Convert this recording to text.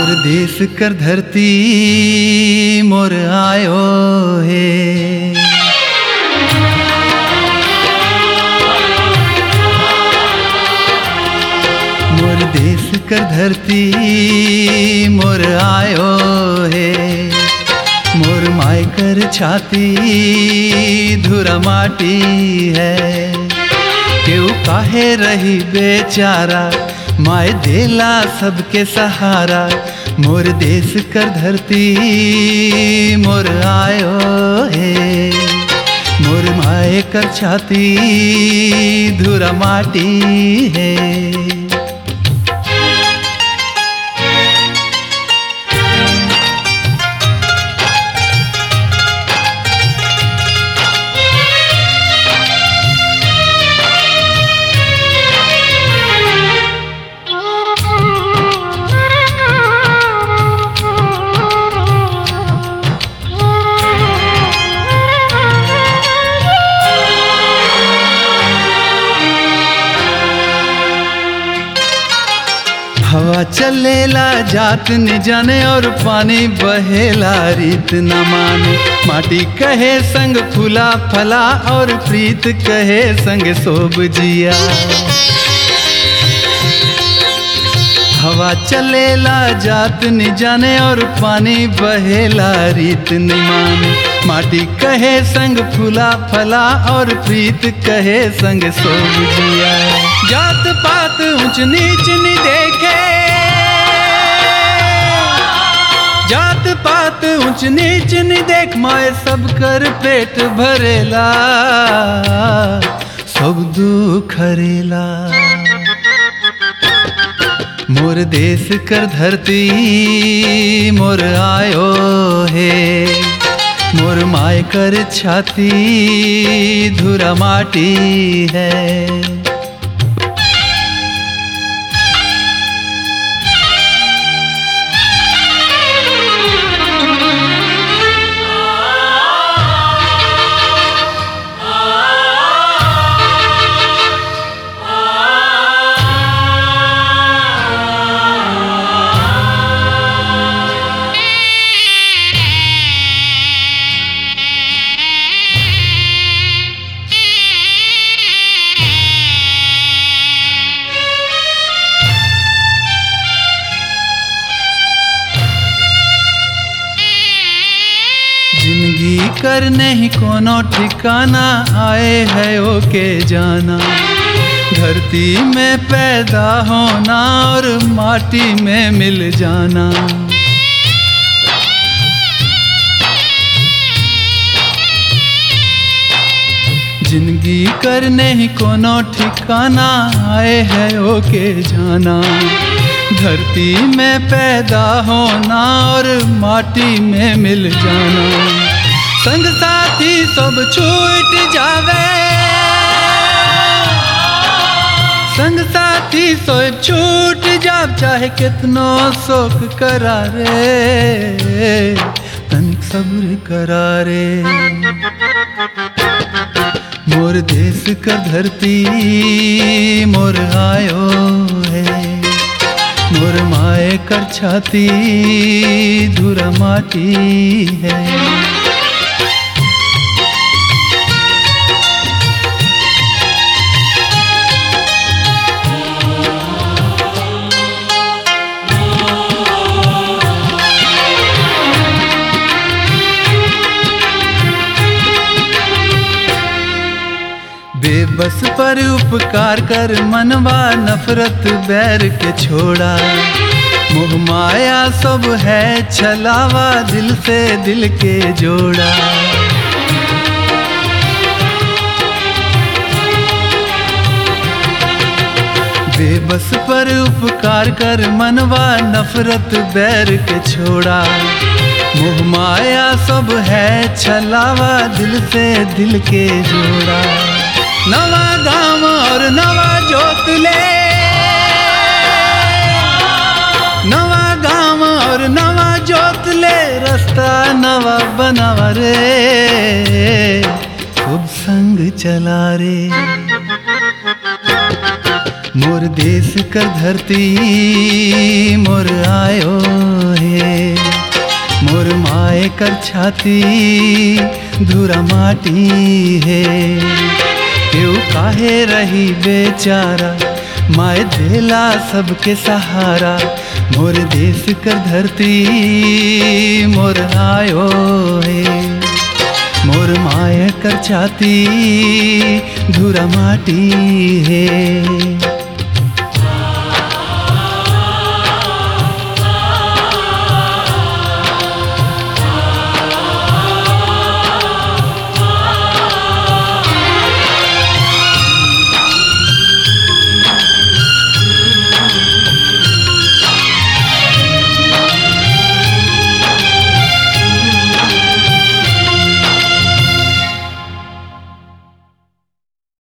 मोर देश कर धरती मोर आयो है। मोर देश कर धरती मोर आयो है। मोर माय कर छाती धुरा माटी है। क्यों काहे रही बेचारा माय देला सबके सहारा। मोर देश कर धरती मोर आयो है। मोर माय कर छाती धुरा माटी है। हवा चलेला जात न जाने और पानी बहेला रीत न माने। माटी कहे संग फूला फला और प्रीत कहे संग सोब जिया। हवा चलेला जात न जाने और पानी बहेला रीत न माने। माटी कहे संग फूला फला और प्रीत कहे संग सोब जिया। जात पात ऊंच नीच नहीं देखे। जात पात ऊंच नीच नहीं देख माए सब कर पेट भरेला सब दुख हरेला। मोर देश कर धरती मोर आयो है। मोर माय कर छाती धुरा माटी है। जिंदगी कर नहीं कोनो ठिकाना आए है ओके जाना। धरती में पैदा होना और माटी में मिल जाना। जिंदगी कर नहीं कोनो ठिकाना आए है ओके जाना। धरती में पैदा होना और माटी में मिल जाना। संग साथी सब छूट जावे। संग साथी सब छूट जाब चाहे कितनो शोक करारे तन सब्र करारे। मोर देश का धरती मोर आयो है। मोर माय कर छाती धुरा माटी है। बेबस पर उपकार कर मनवा नफरत बैर के छोड़ा। मोह माया सब है छलावा दिल से दिल के जोड़ा। बेबस पर उपकार कर मनवा नफरत बैर के छोड़ा। मोह माया सब है छलावा दिल से दिल के जोड़ा। नवा गाँव और नवा जोत ले। नवा गाँव और नवा जोत ले। रास्ता नवा बनावा रे खूब संग चला रे। मोर देश कर धरती मोर आयो कर छाती धूरा माटी है। केहू काहे रही बेचारा, माए देला सबके सहारा। मोर देश कर धरती मोर आयो है, मोर माए कर छाती धूरा माटी है।